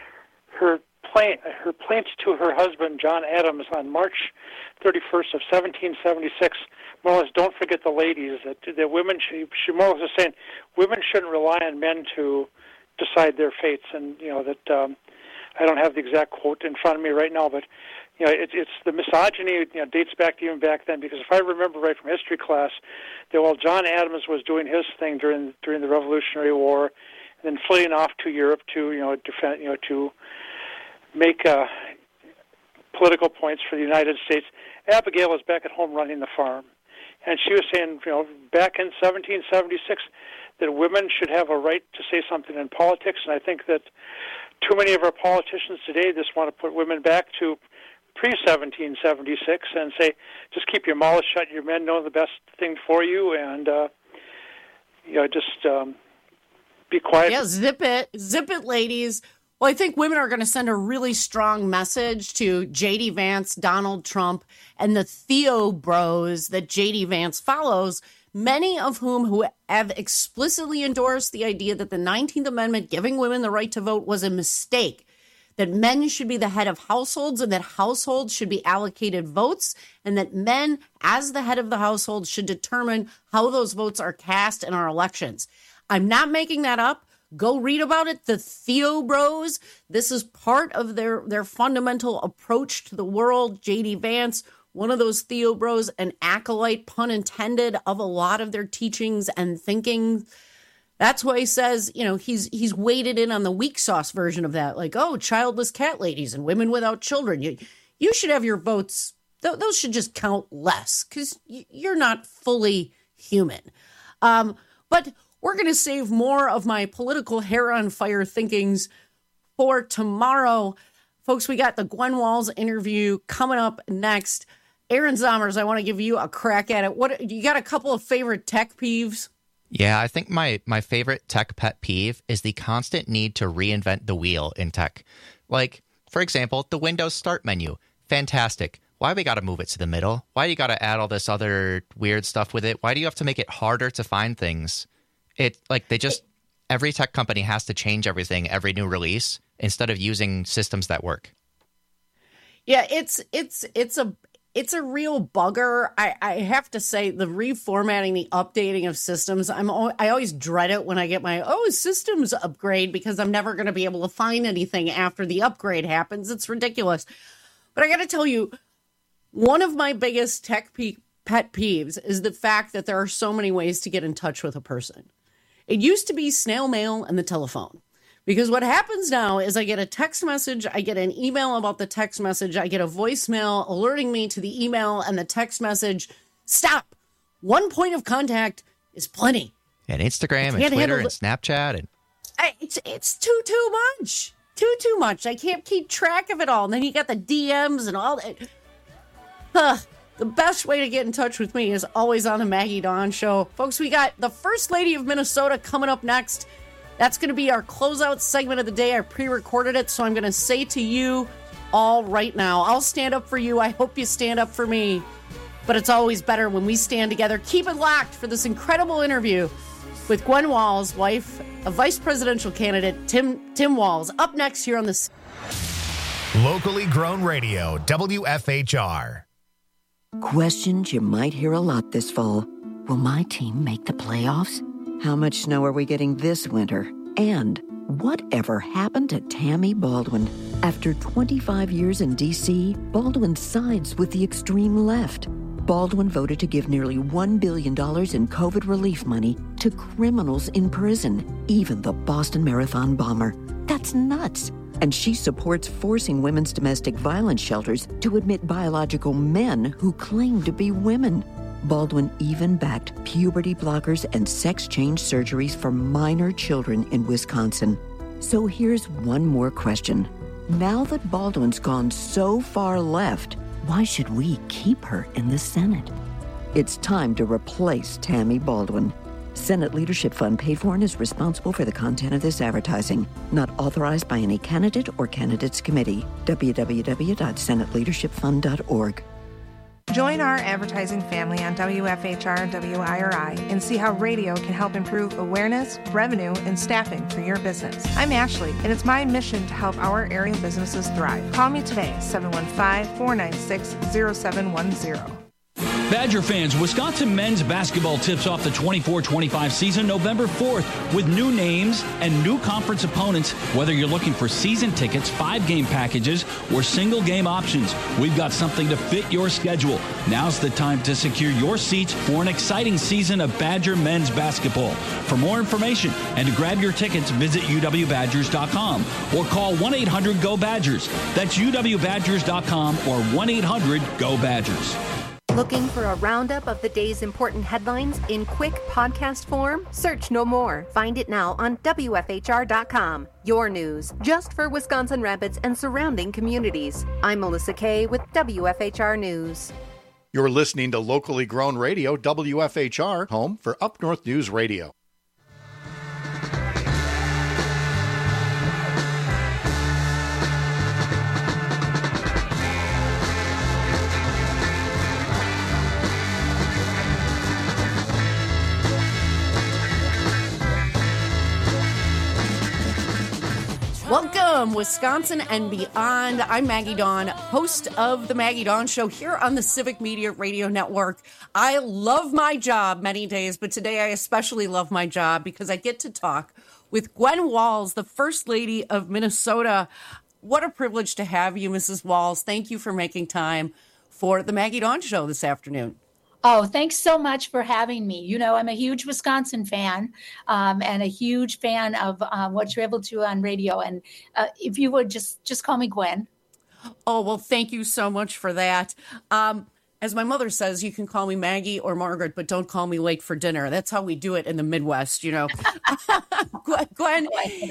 her plaint, her plaint to her husband John Adams on March thirty-first of seventeen seventy-six. More or less, don't forget the ladies. That that women, she she more or less is saying women shouldn't rely on men to decide their fates, and you know that um, I don't have the exact quote in front of me right now, but you know it, it's the misogyny. You know, dates back to even back then, because if I remember right from history class, that while John Adams was doing his thing during during the Revolutionary War, and then fleeing off to Europe to you know defend you know to make uh, political points for the United States, Abigail was back at home running the farm, and she was saying you know back in seventeen seventy-six. That women should have a right to say something in politics, and I think that too many of our politicians today just want to put women back to pre-seventeen seventy-six and say, just keep your mouth shut, your men know the best thing for you, and uh, you know, just um, be quiet. Yeah, zip it. Zip it, ladies. Well, I think women are going to send a really strong message to J D. Vance, Donald Trump, and the Theo bros that J D. Vance follows, many of whom who have explicitly endorsed the idea that the nineteenth Amendment giving women the right to vote was a mistake, that men should be the head of households and that households should be allocated votes, and that men, as the head of the household, should determine how those votes are cast in our elections. I'm not making that up. Go read about it. The Theo Bros. This is part of their, their fundamental approach to the world. J D. Vance, one of those Theo Bros, an acolyte, pun intended, of a lot of their teachings and thinking. That's why he says, you know, he's he's weighted in on the weak sauce version of that. Like, oh, childless cat ladies and women without children. You, you should have your votes. Th- those should just count less because y- you're not fully human. Um, but we're going to save more of my political hair on fire thinkings for tomorrow. Folks, we got the Gwen Walls interview coming up next. Aaron Zommers, I want to give you a crack at it. What you got a couple of favorite tech peeves? Yeah, I think my, my favorite tech pet peeve is the constant need to reinvent the wheel in tech. Like, for example, the Windows Start menu. Fantastic. Why we got to move it to the middle? Why you got to add all this other weird stuff with it? Why do you have to make it harder to find things? It like they just every tech company has to change everything every new release instead of using systems that work. Yeah, it's it's it's a it's a real bugger. I, I have to say the reformatting, the updating of systems. I'm I always dread it when I get my oh systems upgrade because I'm never going to be able to find anything after the upgrade happens. It's ridiculous. But I got to tell you, one of my biggest tech pe- pet peeves is the fact that there are so many ways to get in touch with a person. It used to be snail mail and the telephone. Because what happens now is I get a text message, I get an email about the text message, I get a voicemail alerting me to the email and the text message. Stop. One point of contact is plenty. And Instagram and Twitter and Snapchat. and I, It's it's too, too much. Too, too much. I can't keep track of it all. And then you got the D Ms and all that. Huh. The best way to get in touch with me is always on the Maggie Dawn Show. Folks, we got the First Lady of Minnesota coming up next. That's going to be our closeout segment of the day. I pre-recorded it, so I'm going to say to you all right now, I'll stand up for you. I hope you stand up for me. But it's always better when we stand together. Keep it locked for this incredible interview with Gwen Walls, wife of vice presidential candidate Tim Tim Walz. Up next here on the Locally grown radio, W F H R. Questions you might hear a lot this fall. Will my team make the playoffs? How much snow are we getting this winter? And whatever happened to Tammy Baldwin? After twenty-five years in D C, Baldwin sides with the extreme left. Baldwin voted to give nearly one billion dollars in COVID relief money to criminals in prison, even the Boston Marathon bomber. That's nuts. And she supports forcing women's domestic violence shelters to admit biological men who claim to be women. Baldwin even backed puberty blockers and sex change surgeries for minor children in Wisconsin. So here's one more question. Now that Baldwin's gone so far left, why should we keep her in the Senate? It's time to replace Tammy Baldwin. Senate Leadership Fund paid for and is responsible for the content of this advertising. Not authorized by any candidate or candidates committee. w w w dot senate leadership fund dot org. Join our advertising family on W F H R and W I R I and see how radio can help improve awareness, revenue, and staffing for your business. I'm Ashley, and it's my mission to help our area businesses thrive. Call me today, seven one five, four nine six, zero seven one zero. Badger fans, Wisconsin men's basketball tips off the twenty-four twenty-five season November fourth with new names and new conference opponents. Whether you're looking for season tickets, five-game packages, or single-game options, we've got something to fit your schedule. Now's the time to secure your seats for an exciting season of Badger men's basketball. For more information and to grab your tickets, visit u w badgers dot com or call one eight hundred go badgers. That's u w badgers dot com or one eight hundred go badgers. Looking for a roundup of the day's important headlines in quick podcast form? Search no more. Find it now on w f h r dot com. Your news, just for Wisconsin Rapids and surrounding communities. I'm Melissa Kay with W F H R News. You're listening to locally grown radio, W F H R, home for Up North News Radio. Welcome, Wisconsin and beyond. I'm Maggie Dawn, host of the Maggie Dawn Show here on the Civic Media Radio Network. I love my job many days, but today I especially love my job because I get to talk with Gwen Walz, the First Lady of Minnesota. What a privilege to have you, Missus Walz. Thank you for making time for the Maggie Dawn Show this afternoon. Oh, thanks so much for having me. You know, I'm a huge Wisconsin fan um, and a huge fan of uh, what you're able to do on radio. And uh, if you would just just call me Gwen. Oh, well, thank you so much for that. Um, as my mother says, you can call me Maggie or Margaret, but don't call me late for dinner. That's how we do it in the Midwest, you know. Gwen,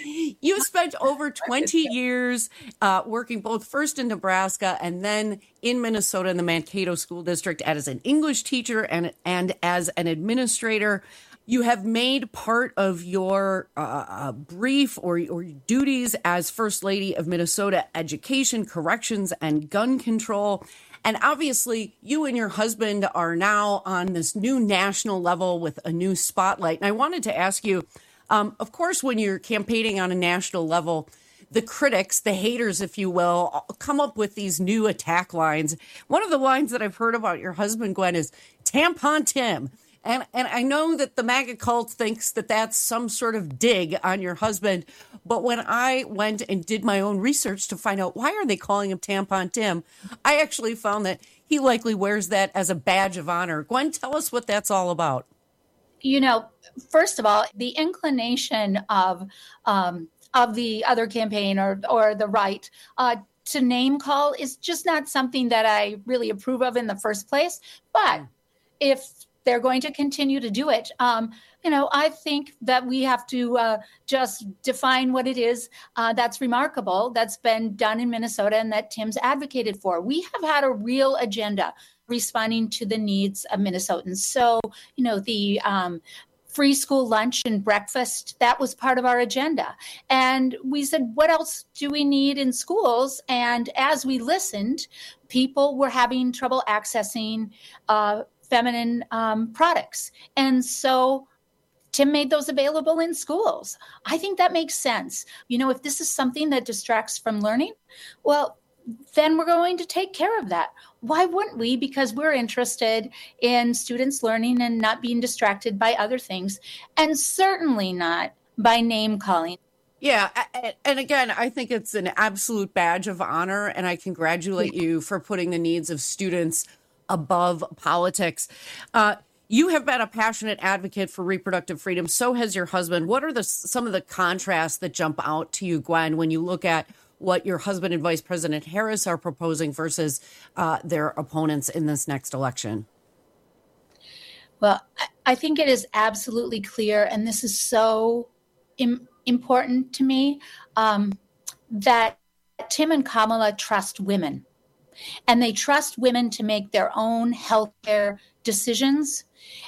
you spent over twenty years uh, working both first in Nebraska and then in Minnesota in the Mankato School District as an English teacher and, and as an administrator. You have made part of your uh, brief or, or duties as First Lady of Minnesota education, corrections, and gun control. And obviously, you and your husband are now on this new national level with a new spotlight. And I wanted to ask you, um, of course, when you're campaigning on a national level, the critics, the haters, if you will, come up with these new attack lines. One of the lines that I've heard about your husband, Gwen, is Tampon Tim. And and I know that the MAGA cult thinks that that's some sort of dig on your husband. But when I went and did my own research to find out why are they calling him Tampon Tim, I actually found that he likely wears that as a badge of honor. Gwen, tell us what that's all about. You know, first of all, the inclination of um, of the other campaign or or the right uh, to name call is just not something that I really approve of in the first place. But if they're going to continue to do it, um, you know, I think that we have to uh, just define what it is uh, that's remarkable, that's been done in Minnesota and that Tim's advocated for. We have had a real agenda responding to the needs of Minnesotans. So, you know, the um, free school lunch and breakfast, that was part of our agenda. And we said, what else do we need in schools? And as we listened, people were having trouble accessing uh, feminine um, products. And so Tim made those available in schools. I think that makes sense. You know, if this is something that distracts from learning, well, then we're going to take care of that. Why wouldn't we? Because we're interested in students learning and not being distracted by other things, and certainly not by name calling. Yeah. And again, I think it's an absolute badge of honor, and I congratulate you for putting the needs of students above politics. Uh, you have been a passionate advocate for reproductive freedom. So has your husband. What are the some of the contrasts that jump out to you, Gwen, when you look at what your husband and Vice President Harris are proposing versus uh, their opponents in this next election? Well, I think it is absolutely clear, and this is so im- important to me, um, that Tim and Kamala trust women. And they trust women to make their own healthcare decisions.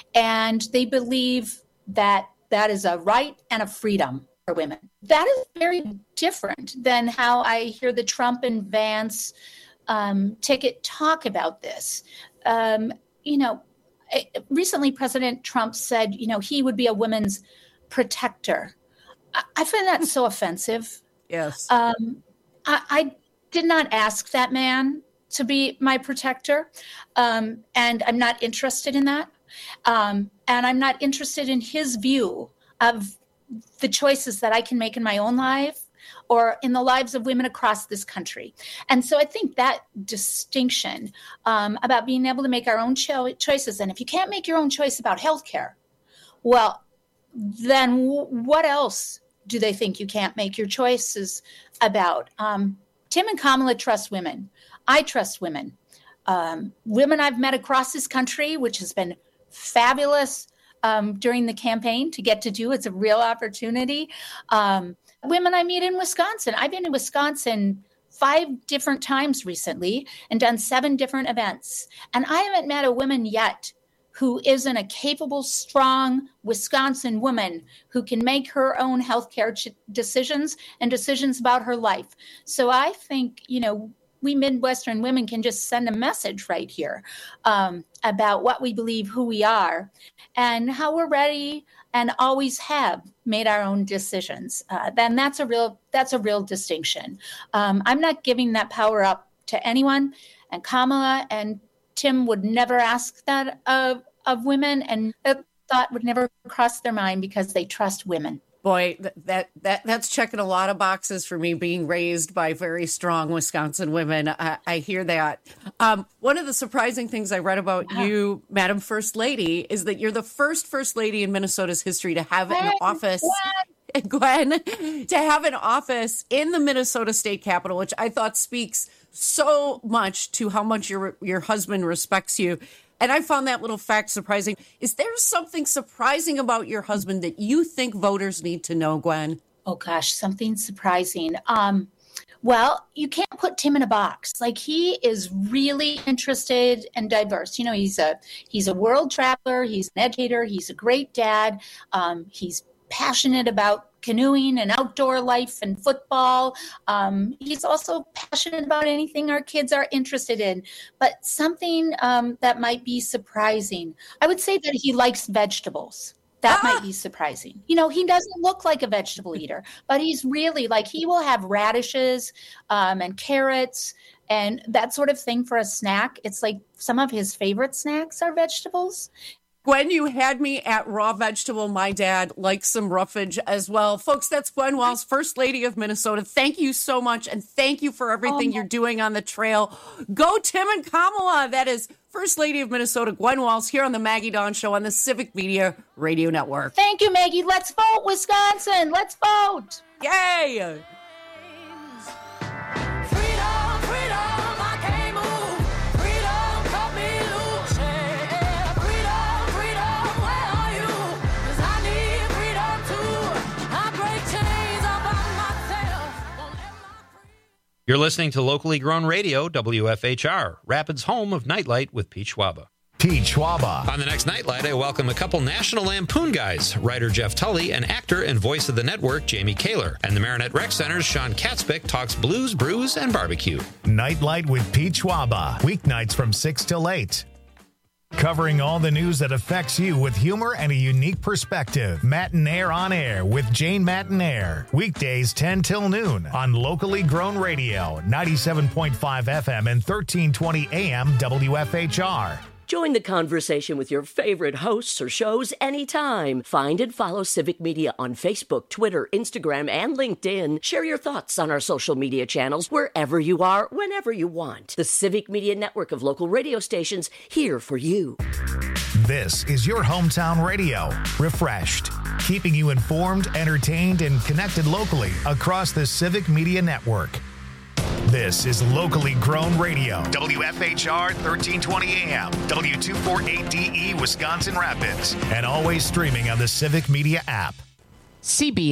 And they believe that that is a right and a freedom for women. That is very different than how I hear the Trump and Vance um, ticket talk about this. Um, you know, recently President Trump said, you know, he would be a women's protector. I, I find that so offensive. Yes. Um, I, I did not ask that man to be my protector, um, and I'm not interested in that. Um, and I'm not interested in his view of the choices that I can make in my own life or in the lives of women across this country. And so I think that distinction um, about being able to make our own cho- choices, and if you can't make your own choice about healthcare, well, then w- what else do they think you can't make your choices about? Um, Tim and Kamala trust women. I trust women. Um, women I've met across this country, which has been fabulous um, during the campaign to get to do. It's a real opportunity. Um, women I meet in Wisconsin. I've been in Wisconsin five different times recently and done seven different events. And I haven't met a woman yet who isn't a capable, strong Wisconsin woman who can make her own healthcare ch- decisions and decisions about her life. So I think, you know, we Midwestern women can just send a message right here um, about what we believe, who we are, and how we're ready and always have made our own decisions. Uh, then that's a real that's a real distinction. Um, I'm not giving that power up to anyone, and Kamala and Tim would never ask that of of women, and that thought would never cross their mind because they trust women. Boy, that that that's checking a lot of boxes for me, being raised by very strong Wisconsin women. I, I hear that. Um, one of the surprising things I read about yeah. you, Madam First Lady, is that you're the first First Lady in Minnesota's history to have an office, Gwen, to have an office in the Minnesota State Capitol, which I thought speaks so much to how much your your husband respects you. And I found that little fact surprising. Is there something surprising about your husband that you think voters need to know, Gwen? Oh, gosh, something surprising. Um, well, you can't put Tim in a box. Like, he is really interested and diverse. You know, he's a he's a world traveler. He's an educator. He's a great dad. Um, he's passionate about canoeing and outdoor life and football. Um, he's also passionate about anything our kids are interested in. But something um, that might be surprising, I would say that he likes vegetables. That ah! might be surprising. You know, he doesn't look like a vegetable eater, but he's really like, he will have radishes um, and carrots and that sort of thing for a snack. It's like some of his favorite snacks are vegetables. Gwen, you had me at raw vegetable. My dad likes some roughage as well. Folks, that's Gwen Walz, First Lady of Minnesota. Thank you so much, and thank you for everything oh, you're doing on the trail. Go Tim and Kamala. That is First Lady of Minnesota, Gwen Walz, here on the Maggie Dawn Show on the Civic Media Radio Network. Thank you, Maggie. Let's vote, Wisconsin. Let's vote. Yay! You're listening to locally grown radio, W F H R, Rapids' home of Nightlight with Pete Schwaba. Pete Schwaba. On the next Nightlight, I welcome a couple National Lampoon guys, writer Jeff Tully and actor and voice of the network Jamie Kaler. And the Marinette Rec Center's Sean Katzbick talks blues, brews, and barbecue. Nightlight with Pete Schwaba. Weeknights from six till eight. Covering all the news that affects you with humor and a unique perspective. Matinaire on Air with Jane Matinaire. Weekdays ten till noon on locally grown radio, ninety-seven point five F M and thirteen twenty A M W F H R. Join the conversation with your favorite hosts or shows anytime. Find and follow Civic Media on Facebook, Twitter, Instagram, and LinkedIn. Share your thoughts on our social media channels wherever you are, whenever you want. The Civic Media network of local radio stations here for you. This is your hometown radio, refreshed, keeping you informed, entertained, and connected locally across the Civic Media network. This is locally grown radio. W F H R thirteen twenty A M, W two forty-eight D E, Wisconsin Rapids, and always streaming on the Civic Media app. C B